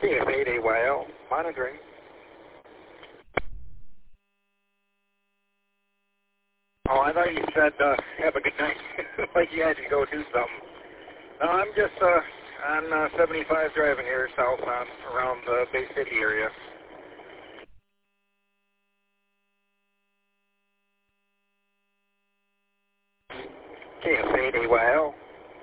KF8AYL, monitoring. Oh, I thought you said, have a good night, like you had to go do something. No, I'm just on 75 driving here south on around the Bay City area. KF8AYL.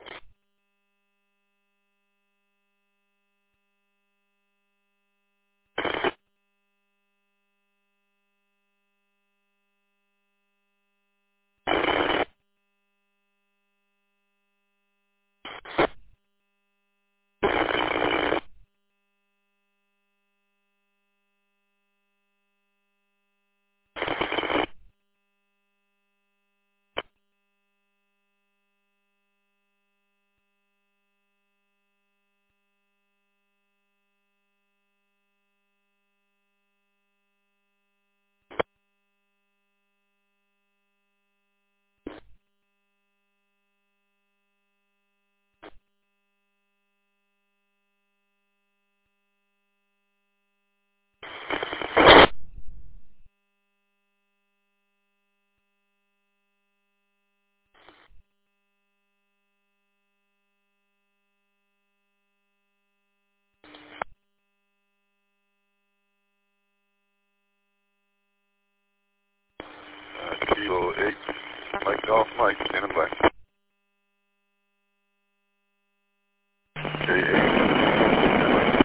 Kilo 8, Mike Golf Mike, standing by. K8.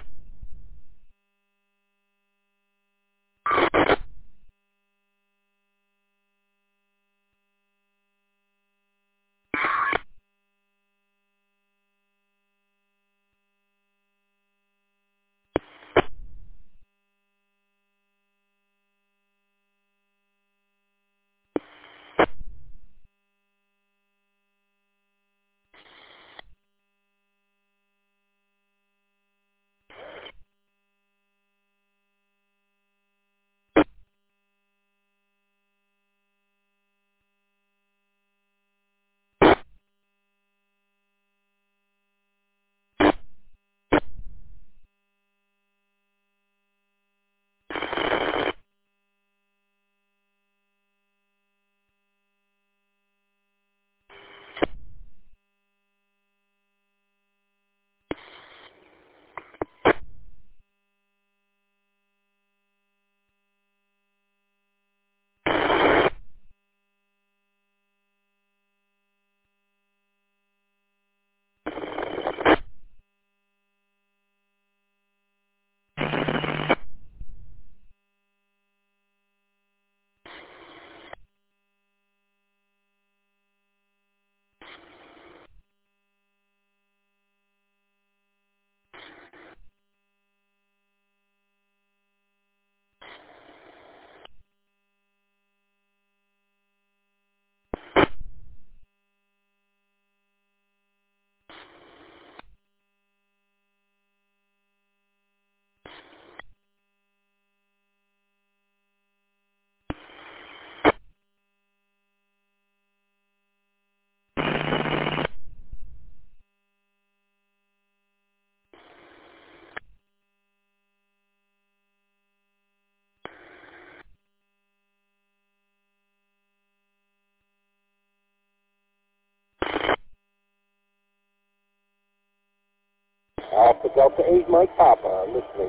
Alpha Delta 8, Mike Papa, listening.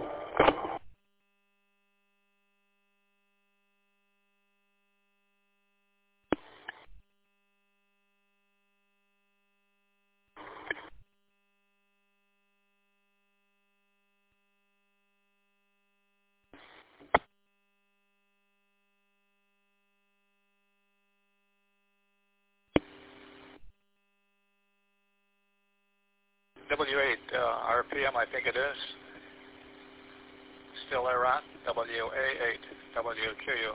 W8 RPM, I think it is. Still there, Ron? WA8 WQU.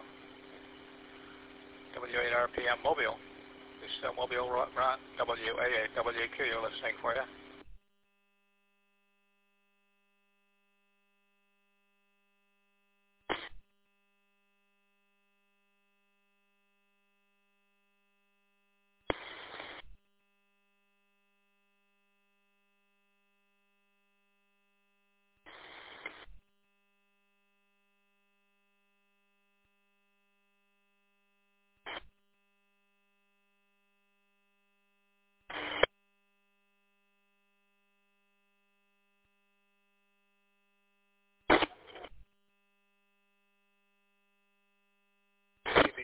W8 RPM Mobile. Is still Mobile, Ron? WA8 WQU listening for you.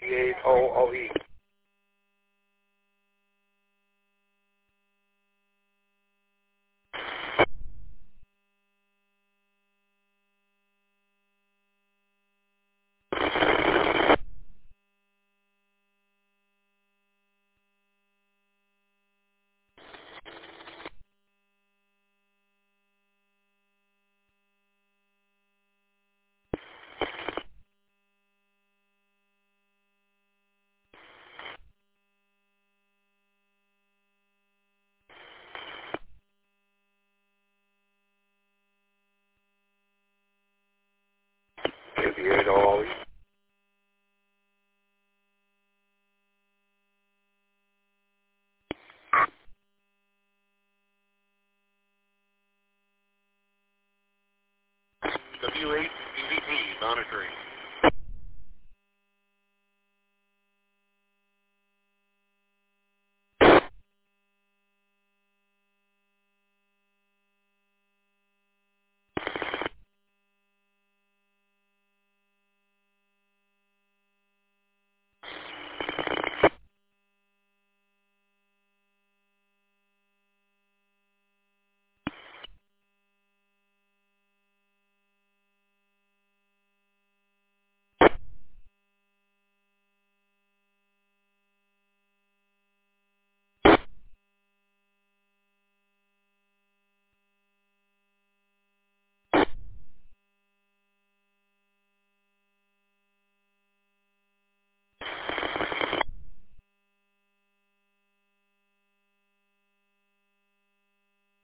W8OOE. W8OOE. W8 EVP monitoring.